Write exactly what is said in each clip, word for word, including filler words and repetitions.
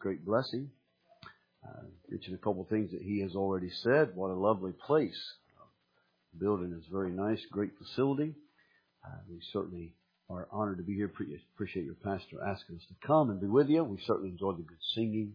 great blessing. Uh, mentioned a couple of things that he has already said. What a lovely place. Uh, the building is very nice, great facility. Uh, we certainly are honored to be here. Pre- appreciate your pastor asking us to come and be with you. We certainly enjoyed the good singing.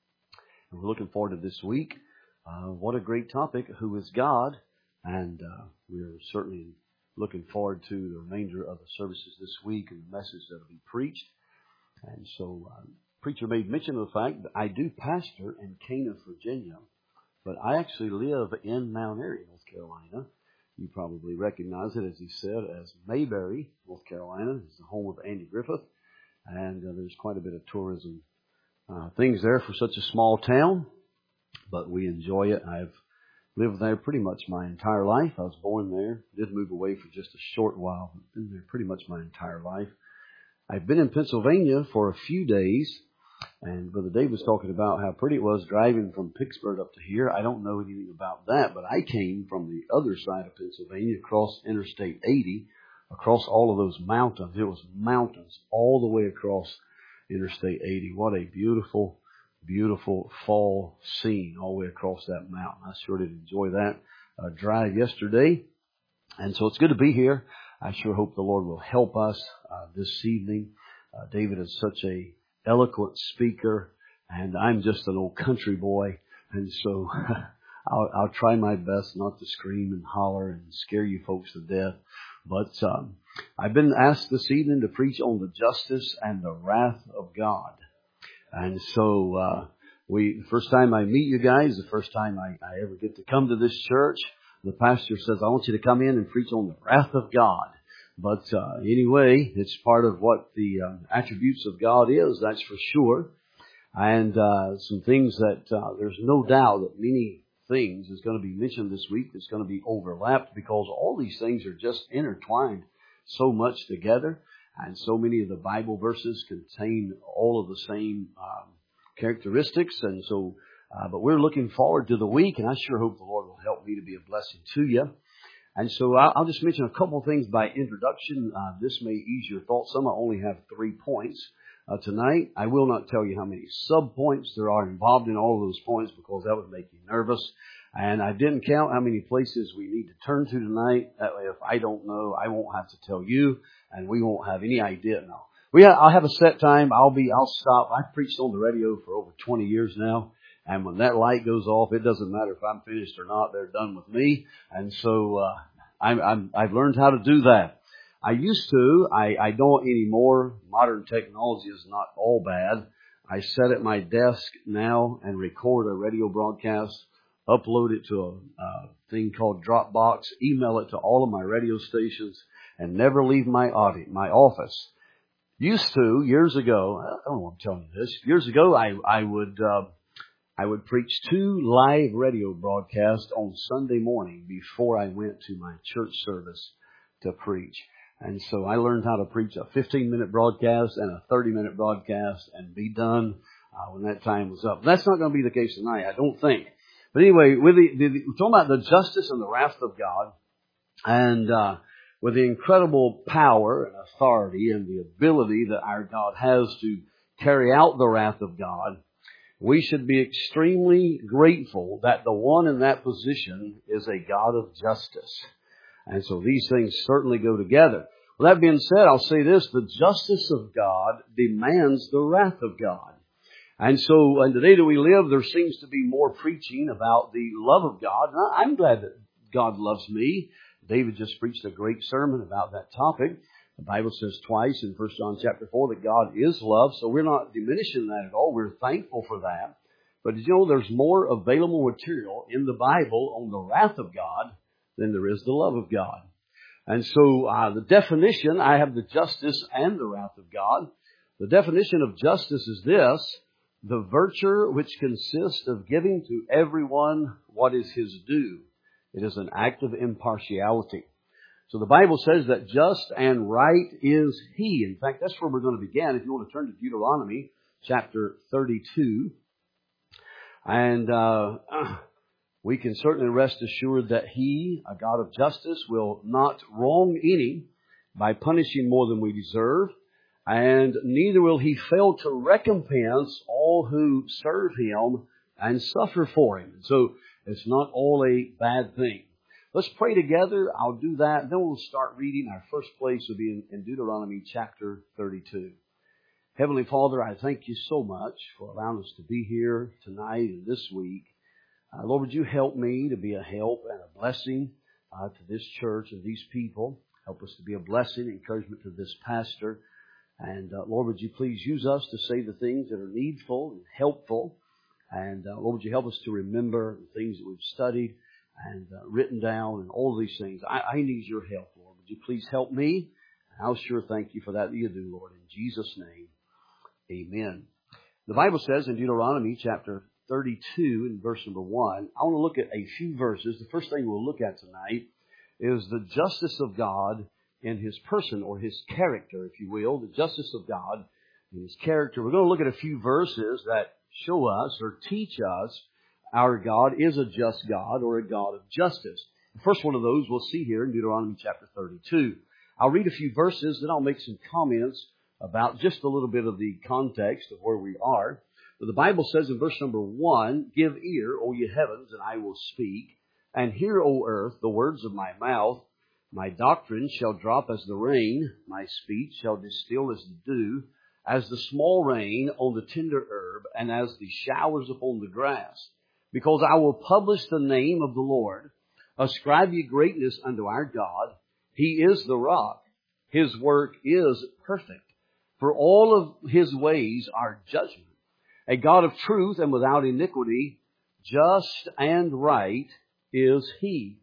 And we're looking forward to this week. Uh, what a great topic. Who is God? And uh, we're certainly looking forward to the remainder of the services this week and the message that will be preached. And so, uh, preacher made mention of the fact that I do pastor in Cana, Virginia, but I actually live in Mount Airy, North Carolina. You probably recognize it, as he said, as Mayberry, North Carolina. It's the home of Andy Griffith, and uh, there's quite a bit of tourism uh, things there for such a small town, but we enjoy it. I've lived there pretty much my entire life. I was born there, did move away for just a short while, but been there pretty much my entire life. I've been in Pennsylvania for a few days, and Brother Dave was talking about how pretty it was driving from Pittsburgh up to here. I don't know anything about that, but I came from the other side of Pennsylvania, across Interstate eighty, across all of those mountains. It was mountains all the way across Interstate eighty. What a beautiful, beautiful fall scene all the way across that mountain. I sure did enjoy that uh, drive yesterday, and so it's good to be here. I sure hope the Lord will help us uh, this evening. Uh, David is such a eloquent speaker, and I'm just an old country boy, and so I'll, I'll try my best not to scream and holler and scare you folks to death. But um, I've been asked this evening to preach on the justice and the wrath of God, and so uh, we the first time I meet you guys, the first time I, I ever get to come to this church, the pastor says, I want you to come in and preach on the wrath of God. But uh, anyway, it's part of what the uh, attributes of God is, that's for sure. And uh, some things that uh, there's no doubt that many things is going to be mentioned this week that's going to be overlapped, because all these things are just intertwined so much together. And so many of the Bible verses contain all of the same um, characteristics. And so Uh, but we're looking forward to the week, and I sure hope the Lord will help me to be a blessing to you. And so I'll, I'll just mention a couple of things by introduction. Uh, this may ease your thoughts some. I only have three points uh, tonight. I will not tell you how many sub-points there are involved in all of those points, because that would make you nervous. And I didn't count how many places we need to turn to tonight. That way, if I don't know, I won't have to tell you, and we won't have any idea now. We ha- I'll have a set time. I'll be. I'll stop. I've preached on the radio for over twenty years now. And when that light goes off, it doesn't matter if I'm finished or not. They're done with me. And so uh, I'm, I'm, I've learned how to do that. I used to. I, I don't anymore. Modern technology is not all bad. I sit at my desk now and record a radio broadcast, upload it to a, a thing called Dropbox, email it to all of my radio stations, and never leave my audit, my office. Used to, years ago, I don't know why I'm telling you this. Years ago, I, I would... Uh, I would preach two live radio broadcasts on Sunday morning before I went to my church service to preach. And so I learned how to preach a fifteen-minute broadcast and a thirty-minute broadcast and be done uh, when that time was up. That's not going to be the case tonight, I don't think. But anyway, with the, the, we're talking about the justice and the wrath of God, and uh, with the incredible power and authority and the ability that our God has to carry out the wrath of God, we should be extremely grateful that the one in that position is a God of justice. And so these things certainly go together. With that being said, I'll say this: the justice of God demands the wrath of God. And so in the day that we live, there seems to be more preaching about the love of God. And I'm glad that God loves me. David just preached a great sermon about that topic. The Bible says twice in First John chapter four that God is love, so we're not diminishing that at all. We're thankful for that. But did you know there's more available material in the Bible on the wrath of God than there is the love of God? And so uh, the definition, I have the justice and the wrath of God. The definition of justice is this: the virtue which consists of giving to everyone what is his due. It is an act of impartiality. So the Bible says that just and right is He. In fact, that's where we're going to begin. If you want to turn to Deuteronomy chapter thirty-two. And uh, we can certainly rest assured that He, a God of justice, will not wrong any by punishing more than we deserve. And neither will He fail to recompense all all who serve Him and suffer for Him. So it's not all a bad thing. Let's pray together. I'll do that. Then we'll start reading. Our first place will be in, in Deuteronomy chapter thirty-two. Heavenly Father, I thank You so much for allowing us to be here tonight and this week. Uh, Lord, would You help me to be a help and a blessing uh, to this church and these people. Help us to be a blessing, encouragement to this pastor. And uh, Lord, would You please use us to say the things that are needful and helpful. And uh, Lord, would You help us to remember the things that we've studied and uh, written down and all of these things. I, I need Your help, Lord. Would You please help me? I'll sure thank You for that that You do, Lord. In Jesus' name, amen. The Bible says in Deuteronomy chapter thirty-two in verse number one, I want to look at a few verses. The first thing we'll look at tonight is the justice of God in His person, or His character, if you will. The justice of God in His character. We're going to look at a few verses that show us or teach us our God is a just God, or a God of justice. The first one of those we'll see here in Deuteronomy chapter thirty-two. I'll read a few verses, then I'll make some comments about just a little bit of the context of where we are. But the Bible says in verse number one, "Give ear, O ye heavens, and I will speak, and hear, O earth, the words of my mouth. My doctrine shall drop as the rain, my speech shall distill as the dew, as the small rain on the tender herb, and as the showers upon the grass. Because I will publish the name of the Lord. Ascribe ye greatness unto our God. He is the rock. His work is perfect. For all of His ways are judgment. A God of truth and without iniquity, just and right is He."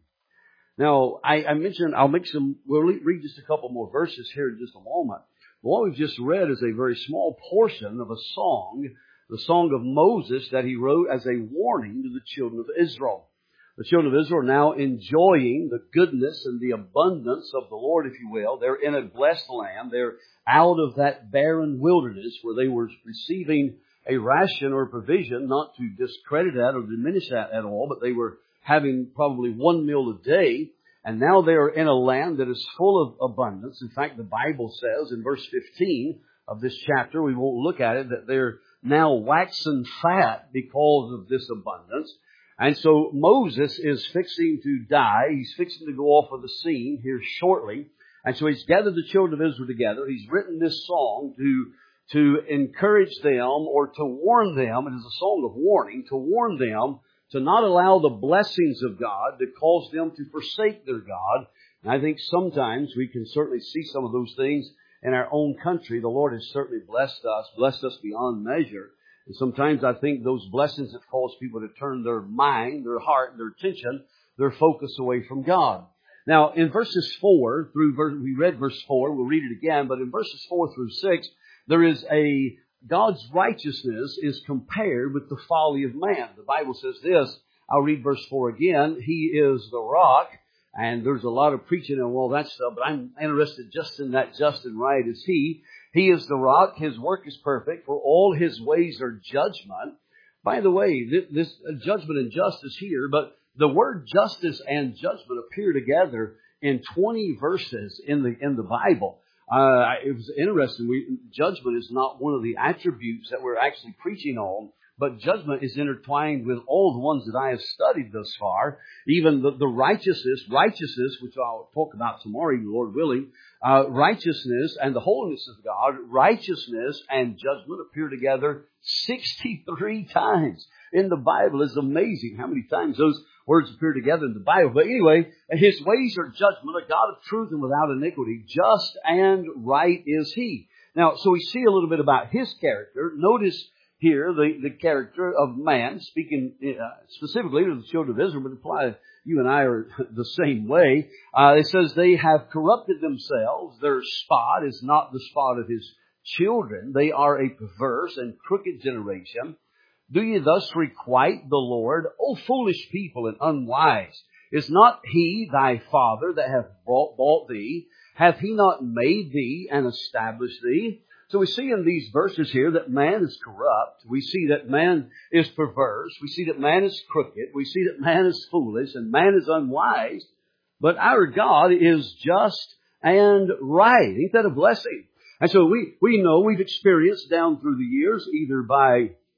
Now, I, I mentioned, I'll make some, we'll read just a couple more verses here in just a moment. But what we've just read is a very small portion of a song, the song of Moses that he wrote as a warning to the children of Israel. The children of Israel are now enjoying the goodness and the abundance of the Lord, if you will. They're in a blessed land. They're out of that barren wilderness where they were receiving a ration or provision, not to discredit that or diminish that at all, but they were having probably one meal a day. And now they are in a land that is full of abundance. In fact, the Bible says in verse fifteen of this chapter, we won't look at it, that they're now waxen fat because of this abundance. And so Moses is fixing to die. He's fixing to go off of the scene here shortly. And so he's gathered the children of Israel together. He's written this song to, to encourage them or to warn them. It is a song of warning, to warn them to not allow the blessings of God to cause them to forsake their God. And I think sometimes we can certainly see some of those things in our own country. The Lord has certainly blessed us, blessed us beyond measure. And sometimes I think those blessings have caused people to turn their mind, their heart, their attention, their focus away from God. Now, in verses four through, verse, we read verse four, we'll read it again, but in verses four through six, there is a, God's righteousness is compared with the folly of man. The Bible says this, I'll read verse four again, "He is the rock," and there's a lot of preaching and all that stuff, but I'm interested just in that just and right is He. He is the rock. His work is perfect. For all His ways are judgment. By the way, this, this judgment and justice here, but the word justice and judgment appear together in twenty verses in the in the Bible. Uh, it was interesting. We, judgment is not one of the attributes that we're actually preaching on, but judgment is intertwined with all the ones that I have studied thus far. Even the, the righteousness, righteousness, which I'll talk about tomorrow, Lord willing, uh, righteousness and the holiness of God, righteousness and judgment appear together sixty-three times in the Bible. It's amazing how many times those words appear together in the Bible. But anyway, His ways are judgment, a God of truth and without iniquity. Just and right is He. Now, so we see a little bit about His character. Notice here the, the character of man, speaking uh, specifically to the children of Israel, but apply you and I are the same way. Uh, it says they have corrupted themselves. Their spot is not the spot of His children. They are a perverse and crooked generation. Do ye thus requite the Lord? O foolish people and unwise! Is not He thy Father that hath bought, bought thee? Hath He not made thee and established thee? So we see in these verses here that man is corrupt. We see that man is perverse. We see that man is crooked. We see that man is foolish and man is unwise. But our God is just and right. Ain't that a blessing? And so we, we know we've experienced down through the years, either by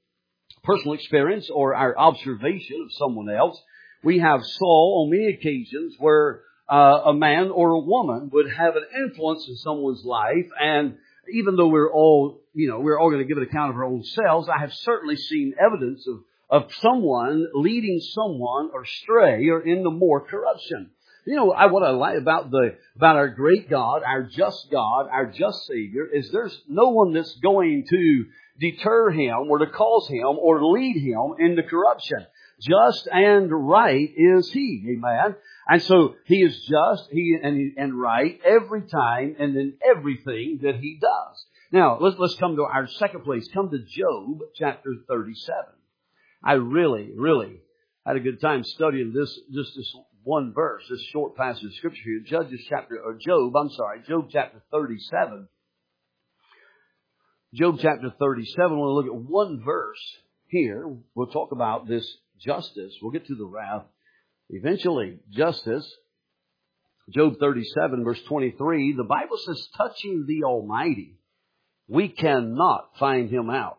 personal experience or our observation of someone else, we have saw on many occasions where uh, a man or a woman would have an influence in someone's life, and even though we're all, you know, we're all going to give an account of our own selves, I have certainly seen evidence of, of someone leading someone astray or into more corruption. You know, I, what I like about the, about our great God, our just God, our just Savior, is there's no one that's going to deter Him or to cause Him or lead Him into corruption. Just and right is He. Amen. And so He is just He and, and right every time and in everything that He does. Now, let's, let's come to our second place. Come to Job chapter thirty-seven. I really, really had a good time studying this, just this one verse, this short passage of Scripture here. Judges chapter, or Job, I'm sorry, Job chapter thirty-seven. Job chapter thirty-seven, we'll look at one verse here. We'll talk about this justice. We'll get to the wrath eventually. Justice. Job thirty-seven, verse twenty-three. The Bible says, touching the Almighty, we cannot find Him out.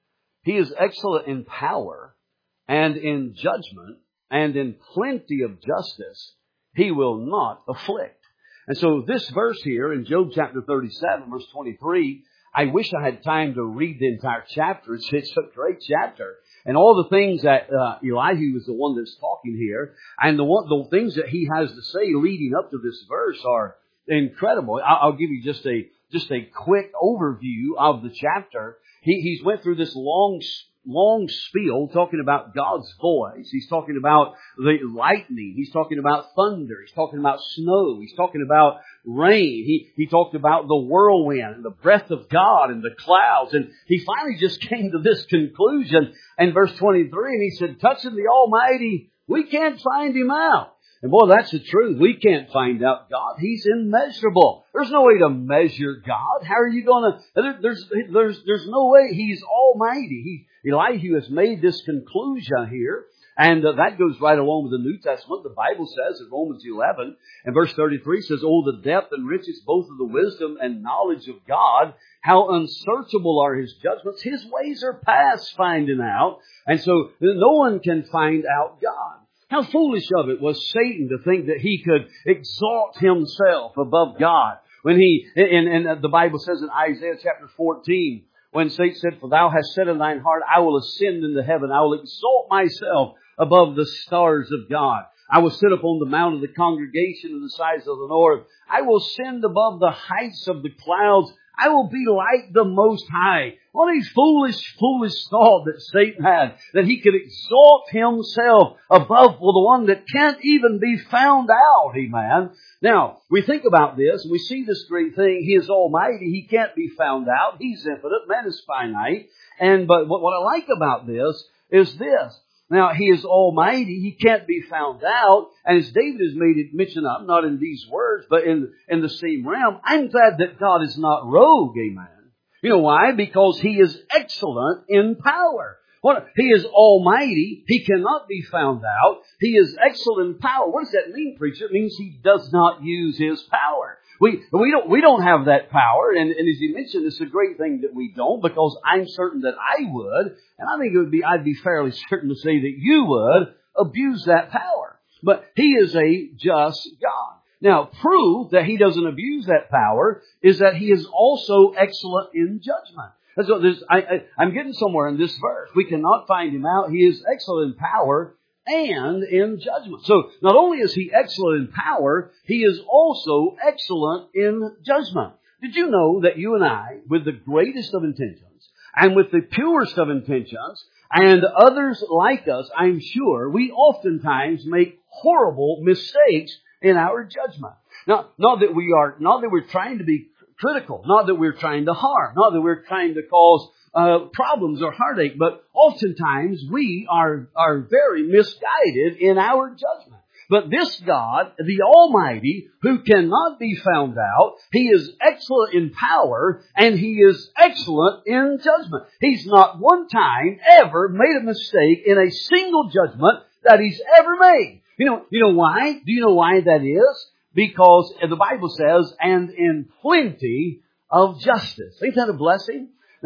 He is excellent in power and in judgment and in plenty of justice. He will not afflict. And so this verse here in Job chapter thirty-seven, verse twenty-three, I wish I had time to read the entire chapter. It's, it's a great chapter. And all the things that uh, Elihu is the one that's talking here, and the one, the things that he has to say leading up to this verse are incredible. I'll, I'll give you just a just a quick overview of the chapter. He he's went through this long long spiel talking about God's voice. He's talking about the lightning. He's talking about thunder. He's talking about snow. He's talking about rain. He, he talked about the whirlwind and the breath of God and the clouds. And he finally just came to this conclusion in verse twenty-three. And he said, touching the Almighty, we can't find Him out. And boy, that's the truth. We can't find out God. He's immeasurable. There's no way to measure God. How are you going to, there, there's, there's, there's no way. He's almighty. He, Elihu has made this conclusion here. And uh, that goes right along with the New Testament. The Bible says in Romans eleven and verse thirty-three says, oh, the depth and riches both of the wisdom and knowledge of God. How unsearchable are His judgments. His ways are past finding out. And so no one can find out God. How foolish of it was Satan to think that he could exalt himself above God. When he, and, and the Bible says in Isaiah chapter fourteen, when Satan said, for thou hast said in thine heart, I will ascend into heaven. I will exalt myself above the stars of God. I will sit upon the mount of the congregation in the sides of the north. I will ascend above the heights of the clouds. I will be like the Most High. What a foolish, foolish thought that Satan had, that he could exalt himself above the one that can't even be found out. Amen. Now, we think about this, and we see this great thing. He is almighty. He can't be found out. He's infinite. Man is finite. And but what, what I like about this is this. Now, He is almighty. He can't be found out. And as David has made it mention of, not in these words, but in, in the same realm, I'm glad that God is not rogue. Amen. You know why? Because He is excellent in power. What? He is almighty. He cannot be found out. He is excellent in power. What does that mean, preacher? It means He does not use His power. We, we don't, we don't have that power. And, and as you mentioned, it's a great thing that we don't, because I'm certain that I would, and I think it would be, I'd be fairly certain to say that you would abuse that power. But He is a just God. Now, proof that He doesn't abuse that power is that He is also excellent in judgment. That's what this, I, I, I'm getting somewhere in this verse. We cannot find Him out. He is excellent in power and in judgment. So not only is He excellent in power, He is also excellent in judgment. Did you know that you and I, with the greatest of intentions and with the purest of intentions, and others like us, I'm sure, we oftentimes make horrible mistakes in our judgment. Now, not that we are, not that we're trying to be critical, not that we're trying to harm, not that we're trying to cause uh, problems or heartache, but oftentimes we are, are very misguided in our judgment. But this God, the Almighty, who cannot be found out, He is excellent in power, and He is excellent in judgment. He's not one time ever made a mistake in a single judgment that He's ever made. You know, you know why? Do you know why that is? Because the Bible says, and in plenty of justice. Ain't that a blessing? Now,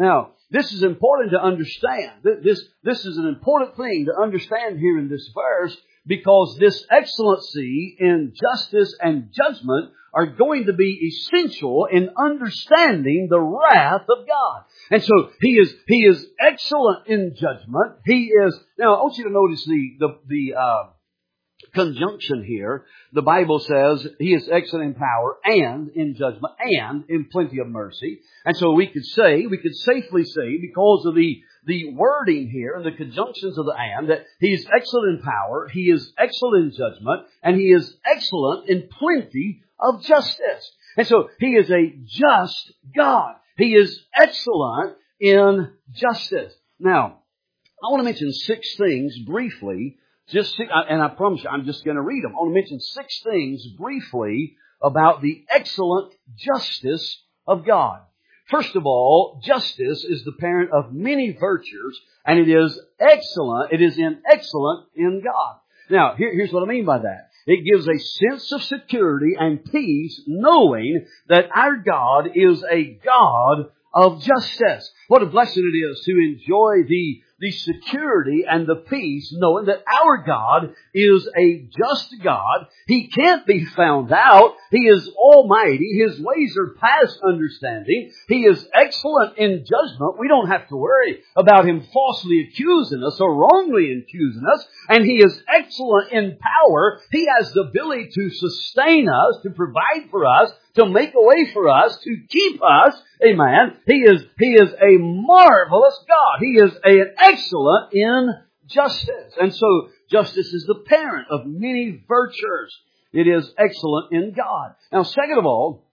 this is important to understand. This, this is an important thing to understand here in this verse, because this excellency in justice and judgment are going to be essential in understanding the wrath of God. And so He is, He is excellent in judgment. He is, now I want you to notice the, the, the, uh, conjunction here. The Bible says He is excellent in power and in judgment and in plenty of mercy. And so we could say, we could safely say, because of the, the wording here and the conjunctions of the and, that He is excellent in power, He is excellent in judgment, and He is excellent in plenty of justice. And so He is a just God. He is excellent in justice. Now, I want to mention six things briefly. Just six, and I promise you, I'm just going to read them. I want to mention six things briefly about the excellent justice of God. First of all, justice is the parent of many virtues, and it is excellent. It is in excellent in God. Now, here, here's what I mean by that. It gives a sense of security and peace, knowing that our God is a God of justice. What a blessing it is to enjoy the the security and the peace, knowing that our God is a just God. He can't be found out. He is almighty. His ways are past understanding. He is excellent in judgment. We don't have to worry about Him falsely accusing us or wrongly accusing us. And He is excellent in power. He has the ability to sustain us, to provide for us, to make a way for us, to keep us. Amen. He is, He is a marvelous God. He is an excellent in justice. And so justice is the parent of many virtues. It is excellent in God. Now, second of all,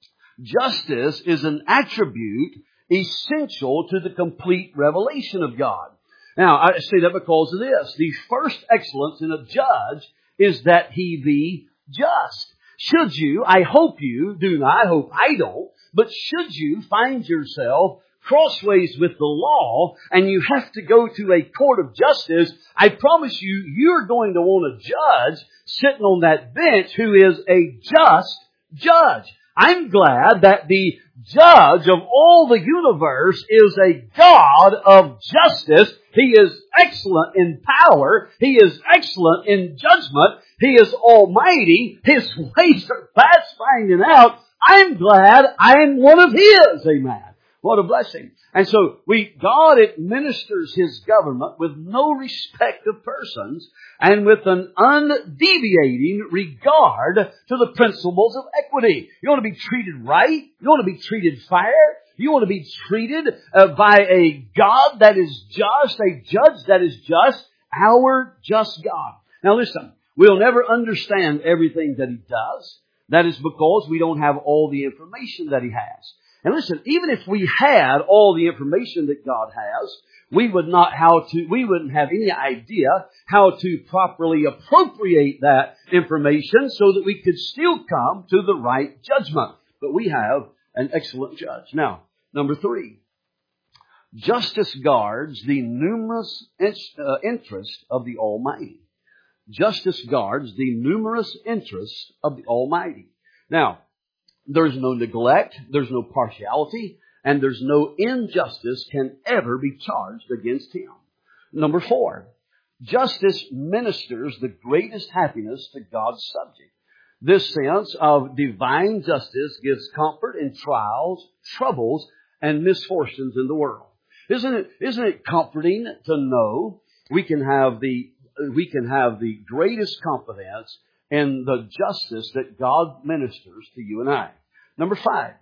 justice is an attribute essential to the complete revelation of God. Now, I say that because of this. The first excellence in a judge is that he be just. Should you, I hope you do not, I hope I don't, but should you find yourself crossways with the law and you have to go to a court of justice, I promise you, you're going to want a judge sitting on that bench who is a just judge. I'm glad that the judge of all the universe is a God of justice. He is excellent in power. He is excellent in judgment. He is almighty. His ways are past finding out. I'm glad I'm one of His. Amen. What a blessing. And so we, God administers His government with no respect of persons and with an undeviating regard to the principles of equity. You want to be treated right? You want to be treated fair? You want to be treated uh, by a God that is just, a judge that is just, our just God. Now listen, we'll never understand everything that He does. That is because we don't have all the information that He has. And listen, even if we had all the information that God has, we would not how to, we wouldn't have any idea how to properly appropriate that information so that we could still come to the right judgment. But we have an excellent judge. Now, number three, justice guards the numerous interests of the Almighty. Justice guards the numerous interests of the Almighty. Now, there's no neglect, there's no partiality, and there's no injustice can ever be charged against Him. Number four, justice ministers the greatest happiness to God's subject. This sense of divine justice gives comfort in trials, troubles, and misfortunes in the world. Isn't it, isn't it comforting to know we can have the, we can have the greatest confidence in the justice that God ministers to you and I? Number five,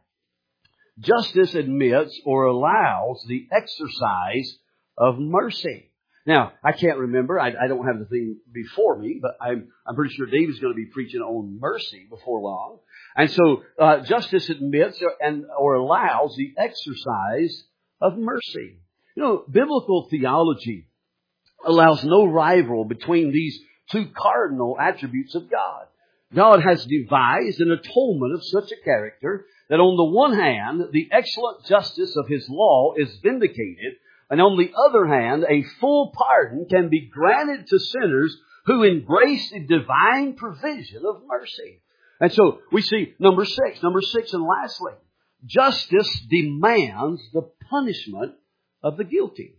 justice admits or allows the exercise of mercy. Now, I can't remember. I, I don't have the thing before me, but I'm, I'm pretty sure Dave is going to be preaching on mercy before long. And so uh, justice admits or, and or allows the exercise of mercy. You know, biblical theology allows no rival between these two cardinal attributes of God. God has devised an atonement of such a character that on the one hand, the excellent justice of His law is vindicated, and on the other hand, a full pardon can be granted to sinners who embrace the divine provision of mercy. And so we see number six, number six, and lastly, justice demands the punishment of the guilty.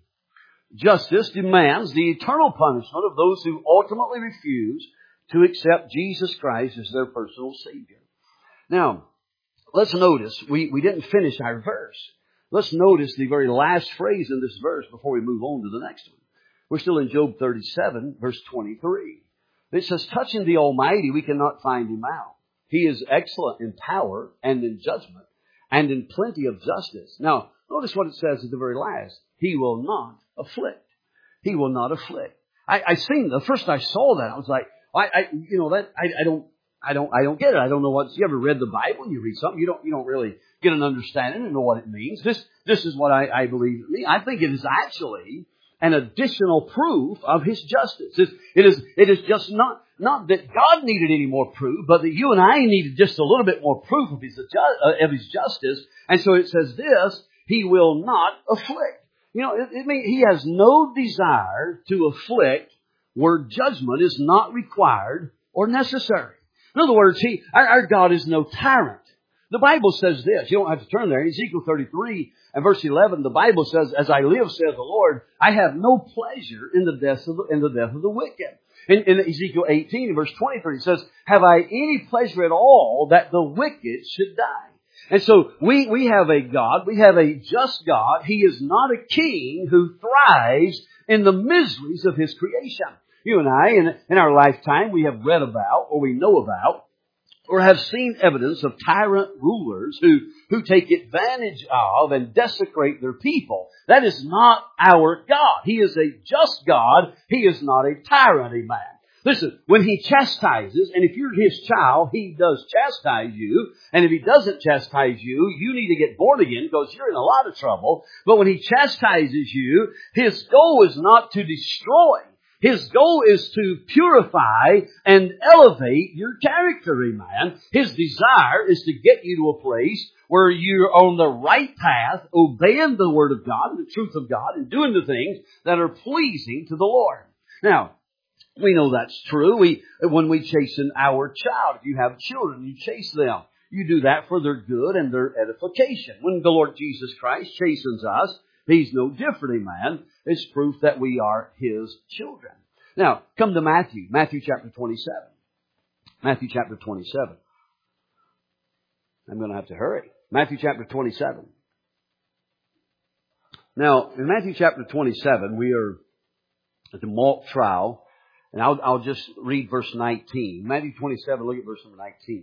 Justice demands the eternal punishment of those who ultimately refuse to accept Jesus Christ as their personal Savior. Now, let's notice, we, we didn't finish our verse. Let's notice the very last phrase in this verse before we move on to the next one. We're still in Job thirty-seven, verse twenty-three. It says, touching the Almighty, we cannot find Him out. He is excellent in power and in judgment and in plenty of justice. Now, notice what it says at the very last. He will not afflict. He will not afflict. I, I seen, the first I saw that, I was like, I, I you know, that, I, I don't, I don't, I don't get it. I don't know what, you ever read the Bible and you read something, you don't, you don't really get an understanding and know what it means. This, this is what I, I believe it means. I think it is actually an additional proof of His justice. It, it is, it is just not, not that God needed any more proof, but that you and I needed just a little bit more proof of His, of His justice. And so it says this, He will not afflict. You know, it, it means He has no desire to afflict where judgment is not required or necessary. In other words, He, our, our God is no tyrant. The Bible says this. You don't have to turn there. In Ezekiel thirty-three and verse eleven, the Bible says, as I live, says the Lord, I have no pleasure in the death of the, in the death of the wicked. In, in Ezekiel eighteen and verse twenty-three, it says, have I any pleasure at all that the wicked should die? And so we, we have a God, we have a just God. He is not a king who thrives in the miseries of His creation. You and I, in, in our lifetime, we have read about, or we know about, or have seen evidence of tyrant rulers who, who take advantage of and desecrate their people. That is not our God. He is a just God. He is not a tyranny man. Listen, when He chastises, and if you're His child, He does chastise you. And if He doesn't chastise you, you need to get born again because you're in a lot of trouble. But when He chastises you, His goal is not to destroy. His goal is to purify and elevate your character, man. His desire is to get you to a place where you're on the right path, obeying the Word of God and the truth of God and doing the things that are pleasing to the Lord. Now, we know that's true. We, when we chasten our child, if you have children, you chase them. You do that for their good and their edification. When the Lord Jesus Christ chastens us, He's no different, man. It's proof that we are His children. Now, come to Matthew. Matthew chapter twenty-seven. Matthew chapter twenty-seven. I'm going to have to hurry. Matthew chapter twenty-seven. Now, in Matthew chapter twenty-seven, we are at the mock trial. And I'll, I'll just read verse nineteen. Matthew twenty-seven, look at verse number nineteen.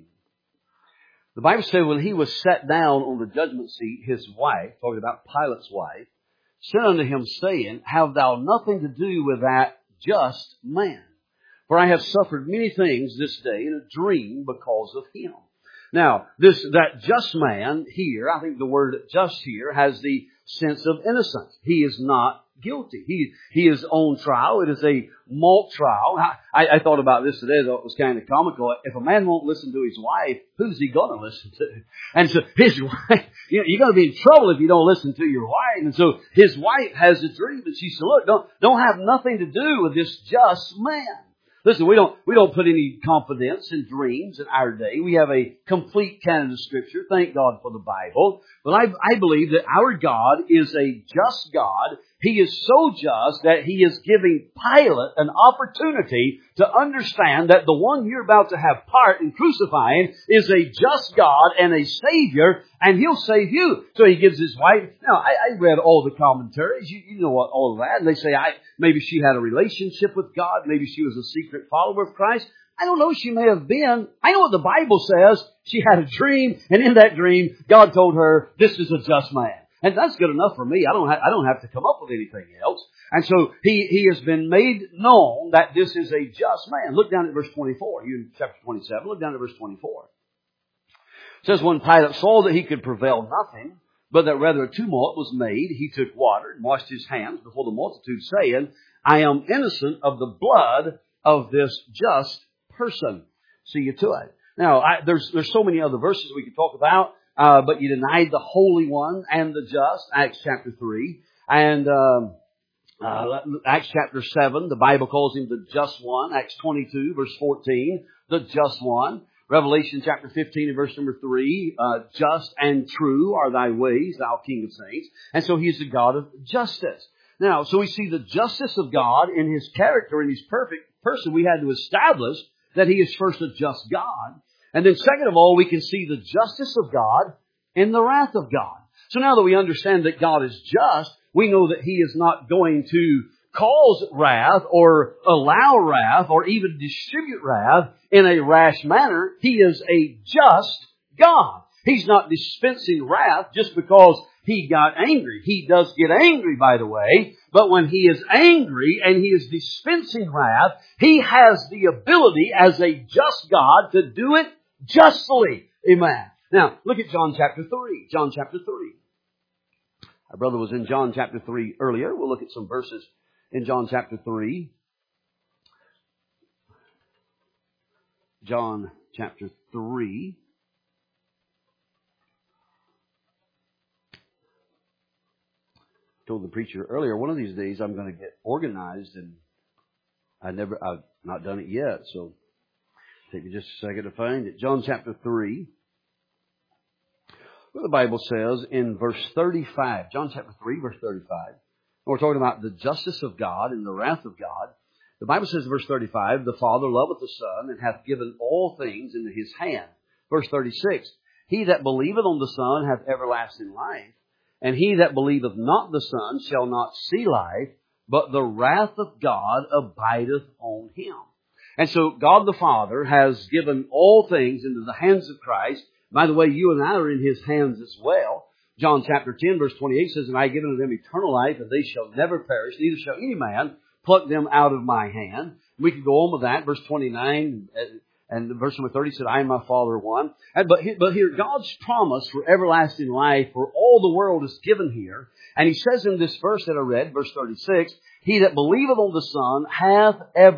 The Bible says, when He was set down on the judgment seat, His wife, talking about Pilate's wife, said unto Him, saying, have thou nothing to do with that just man? For I have suffered many things this day in a dream because of him. Now, this, that just man here, I think the word just here has the sense of innocence. He is not guilty. He, he is on trial. It is a mock trial. I, I thought about this today, though it was kind of comical. If a man won't listen to his wife, who's he going to listen to? And so his wife, you know, you're going to be in trouble if you don't listen to your wife. And so his wife has a dream, and she said, look, don't, don't have nothing to do with this just man. Listen, we don't, we don't put any confidence in dreams in our day. We have a complete canon of Scripture. Thank God for the Bible. But I, I believe that our God is a just God. He is so just that He is giving Pilate an opportunity to understand that the one you're about to have part in crucifying is a just God and a Savior, and He'll save you. So He gives His wife. Now, I, I read all the commentaries. You, you know what, all of that. And they say, I maybe she had a relationship with God. Maybe she was a secret follower of Christ. I don't know. She may have been. I know what the Bible says. She had a dream, and in that dream, God told her, this is a just man. And that's good enough for me. I don't have, I don't have to come up with anything else. And so he, he has been made known that this is a just man. Look down at verse twenty-four. You in chapter twenty-seven. Look down at verse twenty-four. It says, when Pilate saw that he could prevail nothing, but that rather a tumult was made, he took water and washed his hands before the multitude, saying, I am innocent of the blood of this just person. See you to it. Now, I, there's, there's so many other verses we could talk about. Uh, but you denied the Holy One and the just, Acts chapter three. And um, uh, Acts chapter seven, the Bible calls Him the just one. Acts twenty-two, verse fourteen, the just one. Revelation chapter fifteen and verse number three, uh, just and true are thy ways, thou King of saints. And so He is the God of justice. Now, so we see the justice of God in His character, in His perfect person. We had to establish that He is first a just God. And then second of all, we can see the justice of God in the wrath of God. So now that we understand that God is just, we know that He is not going to cause wrath or allow wrath or even distribute wrath in a rash manner. He is a just God. He's not dispensing wrath just because He got angry. He does get angry, by the way, but when He is angry and He is dispensing wrath, He has the ability as a just God to do it justly. Amen. Now, look at John chapter three. John chapter three. Our brother was in John chapter three earlier. We'll look at some verses in John chapter three. John chapter three. I told the preacher earlier, one of these days I'm going to get organized, and I never, I've not done it yet, so take me just a second to find it. John chapter three. What the Bible says in verse thirty-five. John chapter three, verse thirty-five. We're talking about the justice of God and the wrath of God. The Bible says in verse thirty-five, the Father loveth the Son, and hath given all things into His hand. Verse thirty-six, he that believeth on the Son hath everlasting life, and he that believeth not the Son shall not see life, but the wrath of God abideth on him. And so God the Father has given all things into the hands of Christ. By the way, you and I are in His hands as well. John chapter ten, verse twenty-eight says, and I have given unto them eternal life, and they shall never perish, neither shall any man pluck them out of my hand. We could go on with that. Verse twenty-nine and verse number thirty said, I and my Father are one. And, but, but here, God's promise for everlasting life for all the world is given here. And He says in this verse that I read, verse thirty-six, he that believeth on the Son hath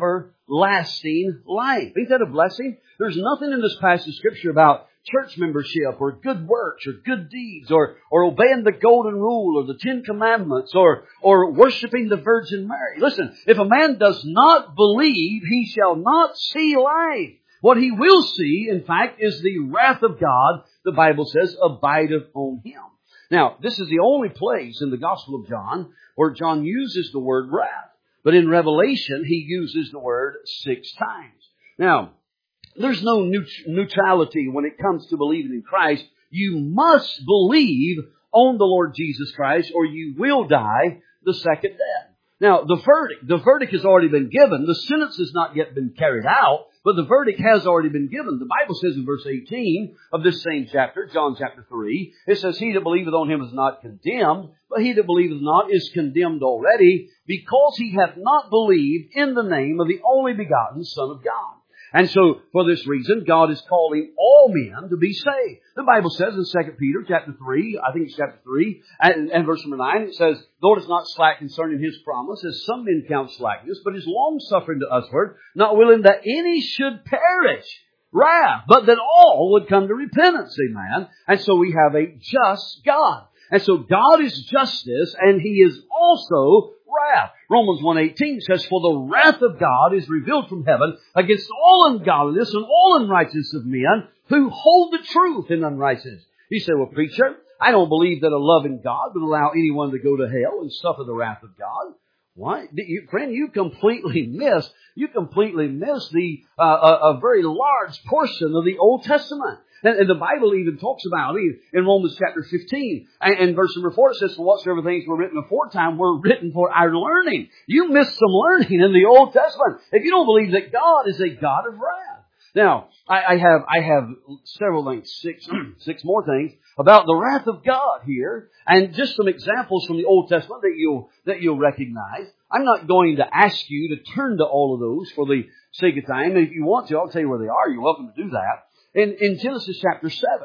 everlasting life. Ain't that a blessing? There's nothing in this passage of Scripture about church membership or good works or good deeds or, or obeying the golden rule or the Ten Commandments or, or worshiping the Virgin Mary. Listen, if a man does not believe, he shall not see life. What he will see, in fact, is the wrath of God, the Bible says, abideth on him. Now, this is the only place in the Gospel of John where John uses the word wrath. But in Revelation, he uses the word six times. Now, there's no neutrality when it comes to believing in Christ. You must believe on the Lord Jesus Christ or you will die the second death. Now, the verdict, the verdict has already been given. The sentence has not yet been carried out, but the verdict has already been given. The Bible says in verse eighteen of this same chapter, John chapter three, it says, he that believeth on Him is not condemned, but he that believeth not is condemned already, because he hath not believed in the name of the only begotten Son of God. And so, for this reason, God is calling all men to be saved. The Bible says in Second Peter chapter three, I think it's chapter three, and, and verse number nine, it says, Lord is not slack concerning His promise, as some men count slackness, but is long-suffering to usward, not willing that any should perish, wrath, but that all would come to repentance. Amen. And so we have a just God. And so God is justice, and He is also wrath. Romans one eighteen says, for the wrath of God is revealed from heaven against all ungodliness and all unrighteousness of men who hold the truth in unrighteousness. You say, well, preacher, I don't believe that a loving God would allow anyone to go to hell and suffer the wrath of God. Why? You, friend, you completely miss, you completely miss the, uh, a, a very large portion of the Old Testament. And, and the Bible even talks about it in Romans chapter fifteen. And, and verse number four, it says, for whatsoever things were written aforetime were written for our learning. You missed some learning in the Old Testament if you don't believe that God is a God of wrath. Now, I, I have I have several things, six, six more things about the wrath of God here, and just some examples from the Old Testament that you'll that you'll recognize. I'm not going to ask you to turn to all of those for the sake of time. And if you want to, I'll tell you where they are. You're welcome to do that. In, in Genesis chapter seven,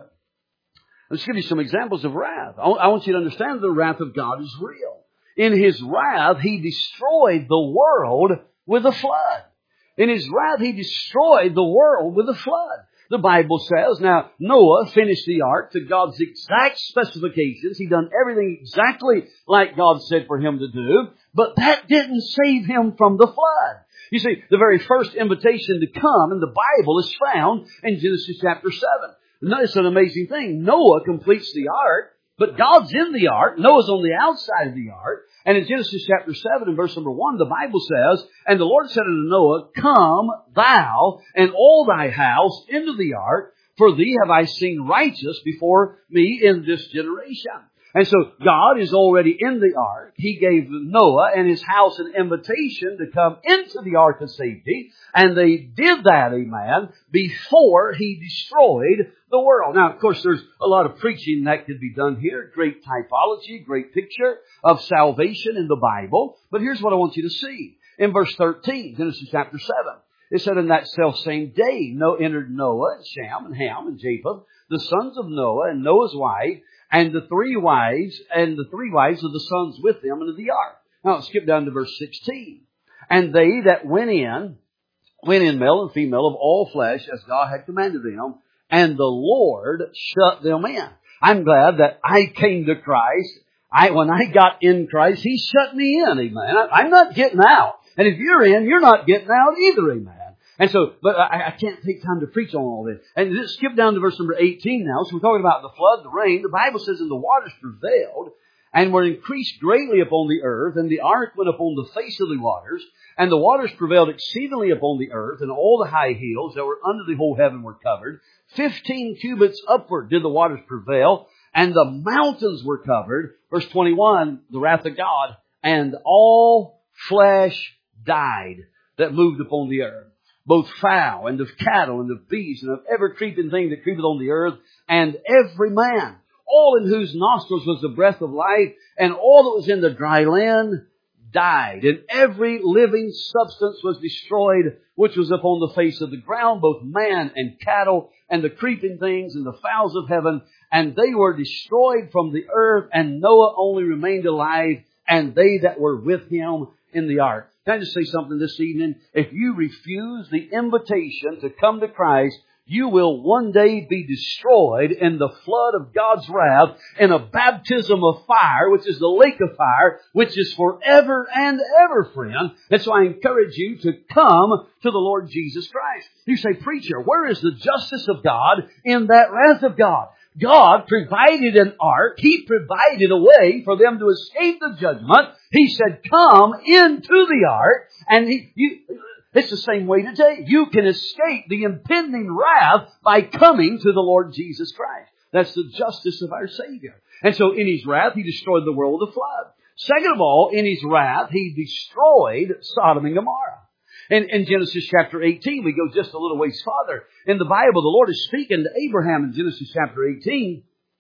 let's give you some examples of wrath. I, I want you to understand the wrath of God is real. In His wrath, He destroyed the world with a flood. In His wrath, He destroyed the world with a flood. The Bible says, now, Noah finished the ark to God's exact specifications. He done everything exactly like God said for him to do. But that didn't save him from the flood. You see, the very first invitation to come in the Bible is found in Genesis chapter seven. Notice an amazing thing. Noah completes the ark, but God's in the ark. Noah's on the outside of the ark. And in Genesis chapter seven and verse number one, the Bible says, "And the Lord said unto Noah, Come thou and all thy house into the ark, for thee have I seen righteous before me in this generation." And so God is already in the ark. He gave Noah and his house an invitation to come into the ark of safety. And they did that, amen, before He destroyed the world. Now, of course, there's a lot of preaching that could be done here. Great typology, great picture of salvation in the Bible. But here's what I want you to see. In verse thirteen, Genesis chapter seven, it said, "In that selfsame day, Noah entered Noah and Shem and Ham and Japheth, the sons of Noah, and Noah's wife, and the three wives, and the three wives of the sons with them into the ark." Now, skip down to verse sixteen. "And they that went in, went in male and female of all flesh, as God had commanded them, and the Lord shut them in." I'm glad that I came to Christ. I, when I got in Christ, He shut me in, amen. I, I'm not getting out. And if you're in, you're not getting out either, amen. And so, but I, I can't take time to preach on all this. And just skip down to verse number eighteen now. So we're talking about the flood, the rain. The Bible says, "And the waters prevailed, and were increased greatly upon the earth, and the ark went upon the face of the waters, and the waters prevailed exceedingly upon the earth, and all the high hills that were under the whole heaven were covered. Fifteen cubits upward did the waters prevail, and the mountains were covered." Verse twenty-one, the wrath of God, "And all flesh died that moved upon the earth, both fowl and of cattle and of beasts and of every creeping thing that creepeth on the earth, and every man, all in whose nostrils was the breath of life, and all that was in the dry land died. And every living substance was destroyed, which was upon the face of the ground, both man and cattle, and the creeping things and the fowls of heaven. And they were destroyed from the earth, and Noah only remained alive, and they that were with him in the ark." Can I just say something this evening? If you refuse the invitation to come to Christ, you will one day be destroyed in the flood of God's wrath, in a baptism of fire, which is the lake of fire, which is forever and ever, friend. And so I encourage you to come to the Lord Jesus Christ. You say, "Preacher, where is the justice of God in that wrath of God?" God provided an ark. He provided a way for them to escape the judgment. He said, "Come into the ark." And he, you, it's the same way today. You can escape the impending wrath by coming to the Lord Jesus Christ. That's the justice of our Savior. And so in His wrath, He destroyed the world with the flood. Second of all, in His wrath, He destroyed Sodom and Gomorrah. In, in Genesis chapter eighteen, we go just a little ways farther. In the Bible, the Lord is speaking to Abraham in Genesis chapter eighteen.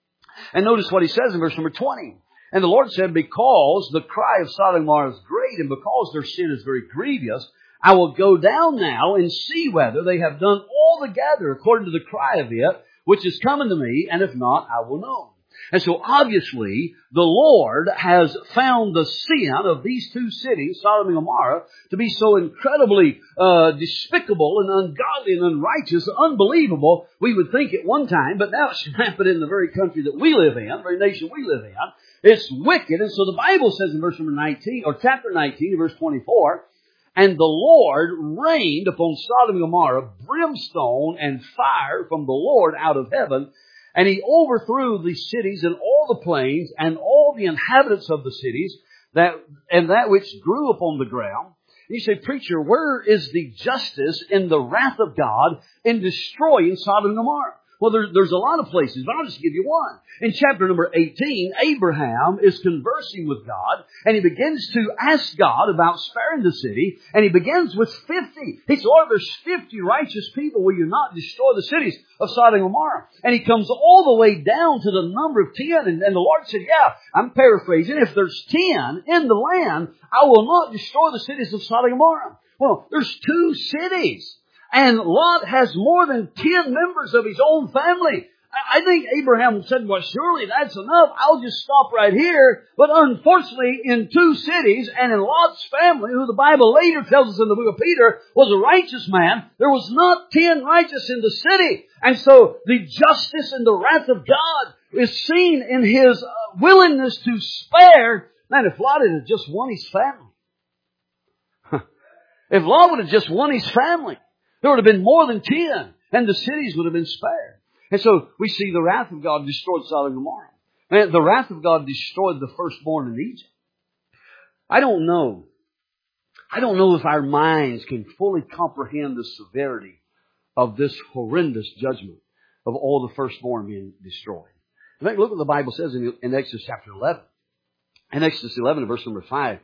And notice what He says in verse number twenty. "And the Lord said, Because the cry of Sodom and Gomorrah is great, and because their sin is very grievous, I will go down now and see whether they have done altogether according to the cry of it, which is coming to me, and if not, I will know." And so obviously, the Lord has found the sin of these two cities, Sodom and Gomorrah, to be so incredibly uh, despicable and ungodly and unrighteous, unbelievable, we would think at one time, but now it's rampant in the very country that we live in, the very nation we live in. It's wicked. And so the Bible says in verse number nineteen, or chapter nineteen, verse twenty-four, "And the Lord rained upon Sodom and Gomorrah brimstone and fire from the Lord out of heaven, and He overthrew the cities and all the plains and all the inhabitants of the cities, that and that which grew upon the ground." And you say, "Preacher, where is the justice in the wrath of God in destroying Sodom and Gomorrah?" Well, there, there's a lot of places, but I'll just give you one. In chapter number eighteen, Abraham is conversing with God, and he begins to ask God about sparing the city, and he begins with fifty. He says, "Lord, there's fifty righteous people. Will you not destroy the cities of Sodom and Gomorrah?" And he comes all the way down to the number of ten, and, and the Lord said, "Yeah, I'm paraphrasing. If there's ten in the land, I will not destroy the cities of Sodom and Gomorrah." Well, there's two cities. And Lot has more than ten members of his own family. I think Abraham said, "Well, surely that's enough. I'll just stop right here." But unfortunately, in two cities and in Lot's family, who the Bible later tells us in the book of Peter was a righteous man, there was not ten righteous in the city. And so the justice and the wrath of God is seen in His willingness to spare. Man, if Lot had just won his family, If Lot would have just won his family, there would have been more than ten, and the cities would have been spared. And so we see the wrath of God destroyed Sodom and Gomorrah. Man, the wrath of God destroyed the firstborn in Egypt. I don't know. I don't know if our minds can fully comprehend the severity of this horrendous judgment of all the firstborn being destroyed. In fact, look what the Bible says in, in Exodus chapter eleven. In Exodus eleven, verse number five.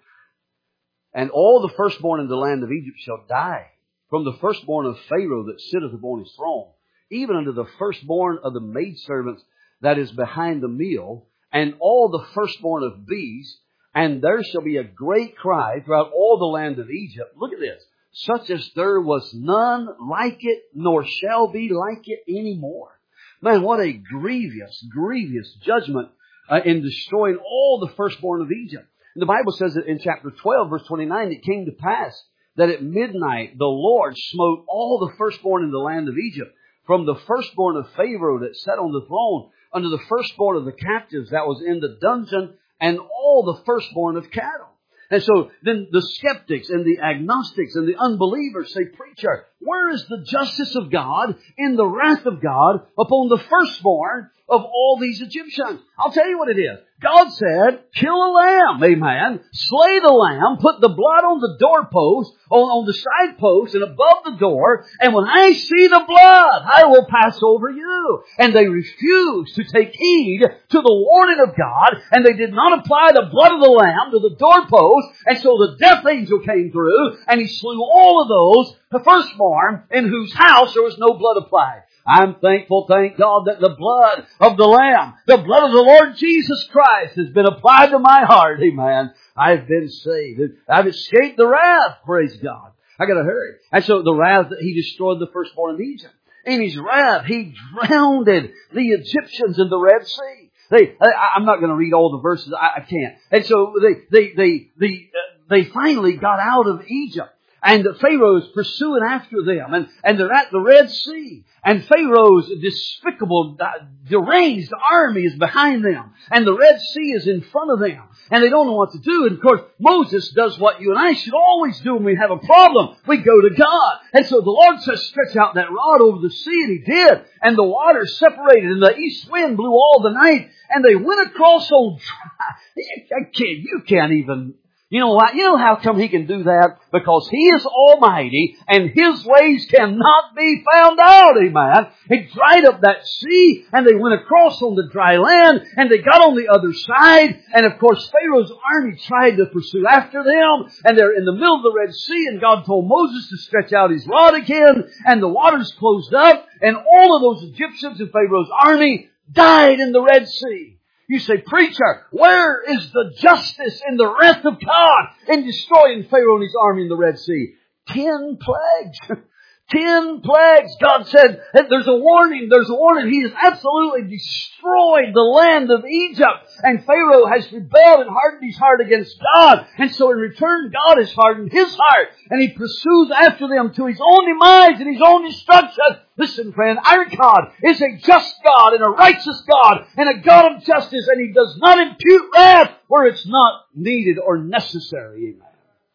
And all the firstborn in the land of Egypt shall die, from the firstborn of Pharaoh that sitteth upon his throne, even unto the firstborn of the maidservants that is behind the mill, and all the firstborn of beasts, and there shall be a great cry throughout all the land of Egypt. Look at this. Such as there was none like it, nor shall be like it anymore. Man, what a grievous, grievous judgment uh, in destroying all the firstborn of Egypt. And the Bible says that in chapter twelve, verse twenty-nine, it came to pass that at midnight the Lord smote all the firstborn in the land of Egypt, from the firstborn of Pharaoh that sat on the throne, unto the firstborn of the captives that was in the dungeon, and all the firstborn of cattle. And so then the skeptics and the agnostics and the unbelievers say, preacher, where is the justice of God in the wrath of God upon the firstborn of all these Egyptians? I'll tell you what it is. God said, kill a lamb, amen. Slay the lamb, put the blood on the doorpost, on, on the side post and above the door, and when I see the blood, I will pass over you. And they refused to take heed to the warning of God, and they did not apply the blood of the lamb to the doorpost, and so the death angel came through, and he slew all of those, the firstborn, in whose house there was no blood applied. I'm thankful, thank God, that the blood of the Lamb, the blood of the Lord Jesus Christ has been applied to my heart. Amen. I've been saved. I've escaped the wrath. Praise God. I got to hurry. And so the wrath that he destroyed the firstborn in Egypt. In his wrath, he drowned the Egyptians in the Red Sea. They, I, I'm not going to read all the verses. I, I can't. And so they, they, they, they, they finally got out of Egypt. And Pharaoh's pursuing after them. And, and they're at the Red Sea. And Pharaoh's despicable, deranged army is behind them. And the Red Sea is in front of them. And they don't know what to do. And of course, Moses does what you and I should always do when we have a problem. We go to God. And so the Lord says, stretch out that rod over the sea. And He did. And the water separated. And the east wind blew all the night. And they went across on dry. I can't, you can't even... You know why? You know how come He can do that? Because He is almighty and His ways cannot be found out. Amen. He dried up that sea and they went across on the dry land and they got on the other side. And of course Pharaoh's army tried to pursue after them and they're in the middle of the Red Sea and God told Moses to stretch out his rod again and the waters closed up and all of those Egyptians in Pharaoh's army died in the Red Sea. You say, preacher, where is the justice and the wrath of God in destroying Pharaoh and his army in the Red Sea? Ten plagues. Ten plagues. God said, there's a warning, there's a warning. He has absolutely destroyed the land of Egypt. And Pharaoh has rebelled and hardened his heart against God. And so in return, God has hardened his heart. And He pursues after them to his own demise and his own destruction. Listen, friend, our God is a just God and a righteous God and a God of justice. And He does not impute wrath where it's not needed or necessary. Amen.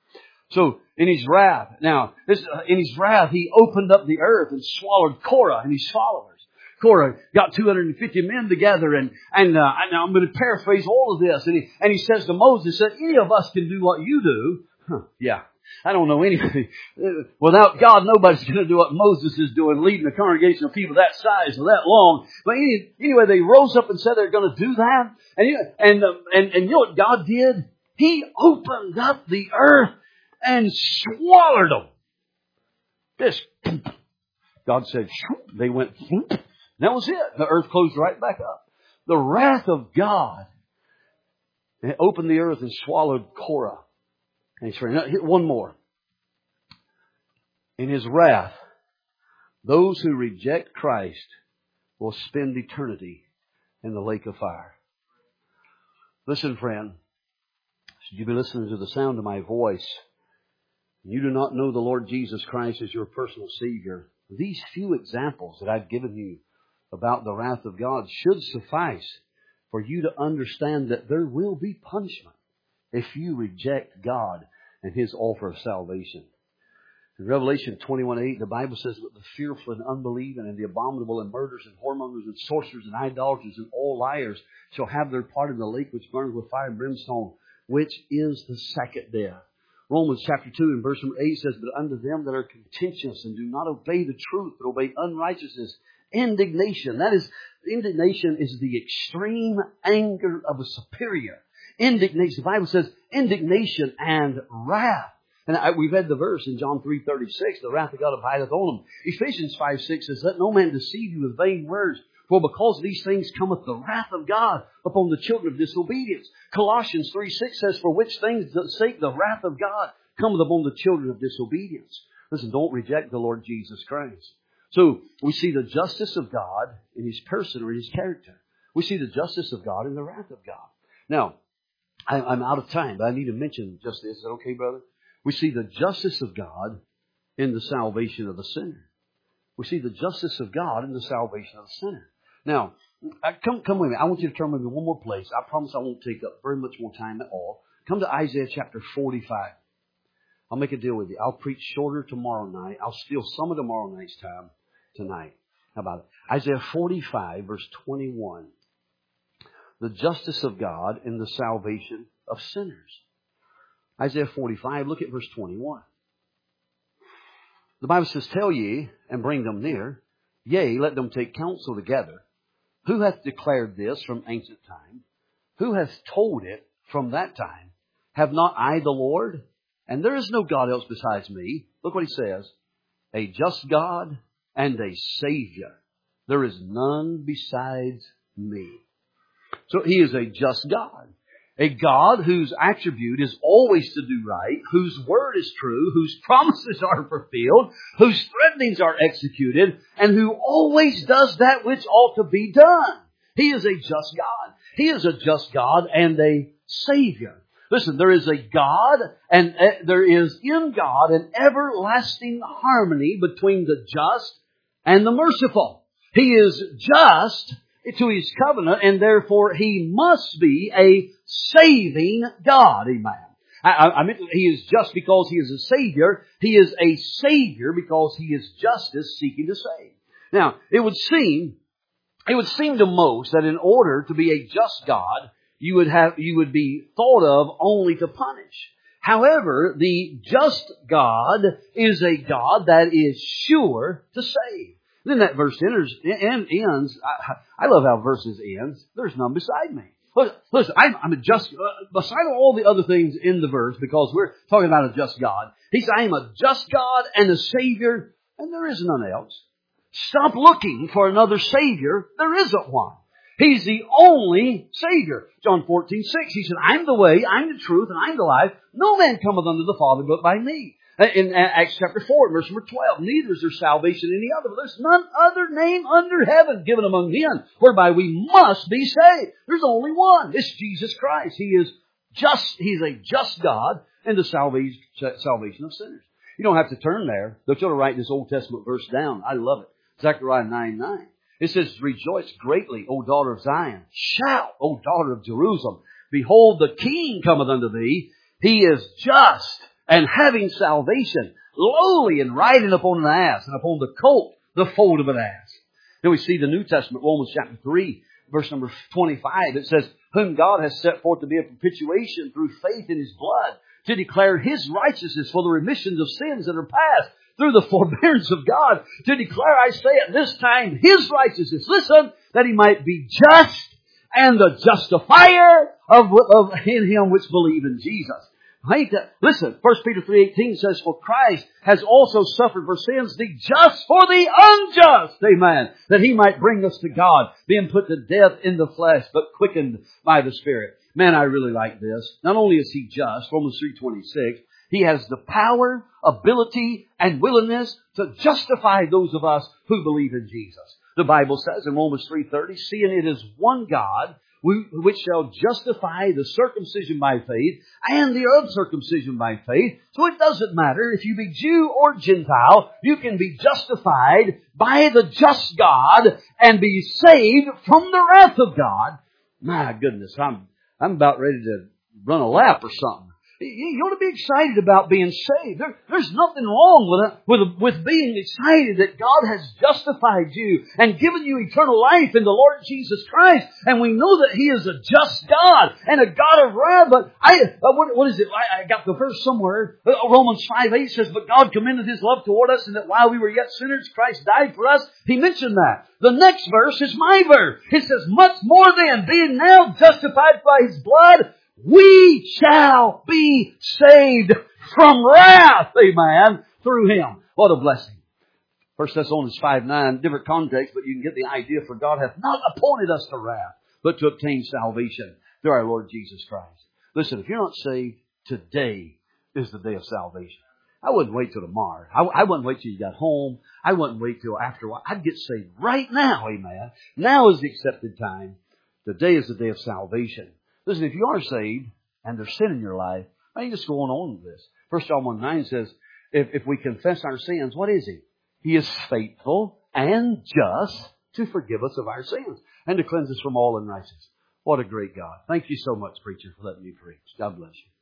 So, in His wrath, now, this, uh, in His wrath, He opened up the earth and swallowed Korah and his followers. Korah got two hundred fifty men together and, and, uh, now I'm going to paraphrase all of this. And he, and he says to Moses, said, any of us can do what you do. Huh, yeah. I don't know anything. Without God, nobody's going to do what Moses is doing, leading a congregation of people that size or that long. But anyway, they rose up and said they're going to do that. And, and, and, and you know what God did? He opened up the earth and swallowed them. This, God said, they went, and that was it. The earth closed right back up. The wrath of God opened the earth and swallowed Korah. And he's now, one more. In His wrath, those who reject Christ will spend eternity in the lake of fire. Listen, friend, should you be listening to the sound of my voice, you do not know the Lord Jesus Christ as your personal Savior, these few examples that I've given you about the wrath of God should suffice for you to understand that there will be punishment if you reject God and His offer of salvation. In Revelation twenty-one eight, the Bible says, "But the fearful and unbelieving and the abominable and murderers and whoremongers and sorcerers and idolaters and all liars shall have their part in the lake which burns with fire and brimstone, which is the second death." Romans chapter two and verse number eight says, "But unto them that are contentious and do not obey the truth, but obey unrighteousness, indignation." That is, indignation is the extreme anger of a superior. Indignation, the Bible says, indignation and wrath. And I, we've read the verse in John three thirty-six, "The wrath of God abideth on them." Ephesians five six says, "Let no man deceive you with vain words, for because of these things cometh the wrath of God upon the children of disobedience." Colossians three six says, "For which things sake the wrath of God cometh upon the children of disobedience." Listen, don't reject the Lord Jesus Christ. So we see the justice of God in His person or in His character. We see the justice of God in the wrath of God. Now, I, I'm out of time, but I need to mention just this. Is that okay, brother? We see the justice of God in the salvation of the sinner. We see the justice of God in the salvation of the sinner. Now, come, come with me. I want you to turn with me one more place. I promise I won't take up very much more time at all. Come to Isaiah chapter forty-five. I'll make a deal with you. I'll preach shorter tomorrow night. I'll steal some of tomorrow night's time tonight. How about it? Isaiah forty-five, verse twenty-one. The justice of God in the salvation of sinners. Isaiah forty-five, look at verse twenty-one. The Bible says, "Tell ye, and bring them near. Yea, let them take counsel together. Who hath declared this from ancient time? Who hath told it from that time? Have not I the Lord? And there is no God else besides me." Look what He says. "A just God and a Savior. There is none besides me." So He is a just God. A God whose attribute is always to do right, whose word is true, whose promises are fulfilled, whose threatenings are executed, and who always does that which ought to be done. He is a just God. He is a just God and a Savior. Listen, there is a God, and uh, there is in God an everlasting harmony between the just and the merciful. He is just to His covenant, and therefore He must be a saving God. Amen. I, I, I mean, He is just because He is a Savior. He is a Savior because He is justice seeking to save. Now, it would seem, it would seem to most that in order to be a just God, you would have, you would be thought of only to punish. However, the just God is a God that is sure to save. Then that verse enters and ends. I, I love how verses ends. There's none beside me. Listen, I'm, I'm a just, uh, beside all the other things in the verse, because we're talking about a just God. He says, "I am a just God and a Savior, and there is none else." Stop looking for another Savior. There isn't one. He's the only Savior. John fourteen six, He said, "I'm the way, I'm the truth, and I'm the life. No man cometh unto the Father but by me." In Acts chapter four, verse number twelve, "Neither is there salvation in any other, but there's none other name under heaven given among men whereby we must be saved." There's only one. It's Jesus Christ. He is just, He's a just God in the salvation, salvation of sinners. You don't have to turn there. Don't you want to write this Old Testament verse down? I love it. Zechariah nine nine. It says, "Rejoice greatly, O daughter of Zion. Shout, O daughter of Jerusalem. Behold, the King cometh unto thee. He is just and having salvation, lowly and riding upon an ass, and upon the colt, the foal of an ass." Then we see the New Testament, Romans chapter three, verse number twenty-five. It says, "Whom God has set forth to be a propitiation through faith in His blood, to declare His righteousness for the remission of sins that are past, through the forbearance of God, to declare, I say at this time, His righteousness." Listen, "that He might be just and the justifier of, of in Him which believe in Jesus." Listen, First Peter three eighteen says, "For Christ has also suffered for sins, the just for the unjust." Amen. "That He might bring us to God, being put to death in the flesh, but quickened by the Spirit." Man, I really like this. Not only is He just, Romans three twenty-six, He has the power, ability, and willingness to justify those of us who believe in Jesus. The Bible says in Romans three thirty, "Seeing it is one God, which shall justify the circumcision by faith and the uncircumcision by faith." So it doesn't matter if you be Jew or Gentile, you can be justified by the just God and be saved from the wrath of God. My goodness, I'm I'm about ready to run a lap or something. You ought to be excited about being saved. There, there's nothing wrong with, it, with, with being excited that God has justified you and given you eternal life in the Lord Jesus Christ. And we know that He is a just God and a God of wrath. But I, uh, what, what is it? I, I got the verse somewhere. Uh, Romans five eight says, "But God commended His love toward us, and that while we were yet sinners, Christ died for us." He mentioned that. The next verse is my verse. It says, "Much more then, being now justified by His blood, we shall be saved from wrath," amen, through Him. What a blessing. First Thessalonians five nine, different context, but you can get the idea. "For God hath not appointed us to wrath, but to obtain salvation through our Lord Jesus Christ." Listen, if you're not saved, today is the day of salvation. I wouldn't wait till tomorrow. I, I wouldn't wait till you got home. I wouldn't wait till after a while. I'd get saved right now, amen. Now is the accepted time. Today is the day of salvation. Listen, if you are saved and there's sin in your life, I ain't just going on with this. First John one nine says, if, if we confess our sins, what is He? He is faithful and just to forgive us of our sins and to cleanse us from all unrighteousness. What a great God. Thank you so much, preacher, for letting me preach. God bless you.